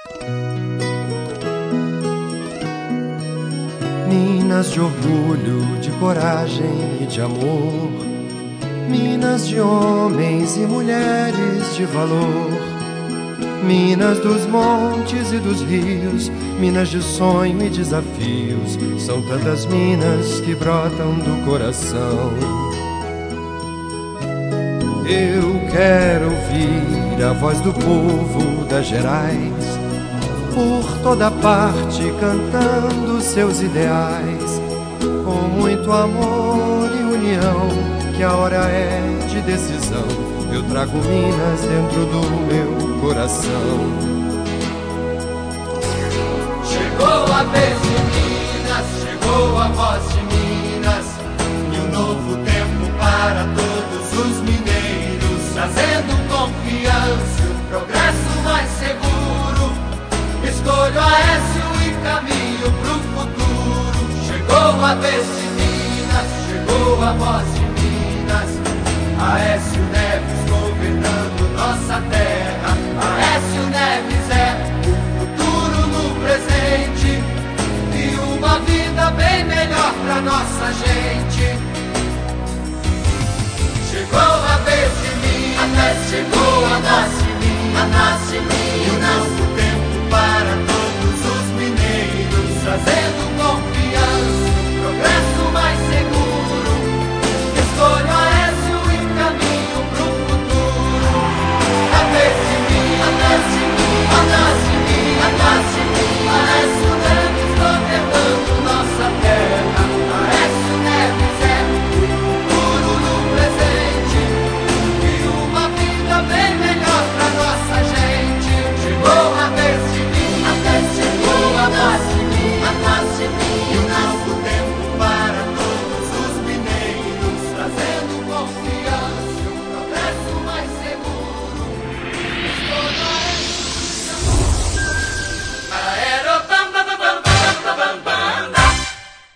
Minas de orgulho, de coragem e de amor, Minas de homens e mulheres de valor, Minas dos montes e dos rios, Minas de sonho e desafios, são tantas minas que brotam do coração. Eu quero ouvir a voz do povo das Gerais, por toda parte cantando seus ideais, com muito amor e união, que a hora é de decisão. Eu trago Minas dentro do meu coração. Chegou a vez de Minas, chegou a voz de Minas, e um novo tempo para todos os mineiros, trazendo confiança e um progresso mais seguro. Escolho Aécio e caminho pro futuro. Chegou a vez de Minas, chegou a voz de Minas, Aécio Neves governando nossa terra. Aécio Neves é o futuro no presente e uma vida bem melhor pra nossa gente. Chegou a vez de Minas, chegou a voz de Minas,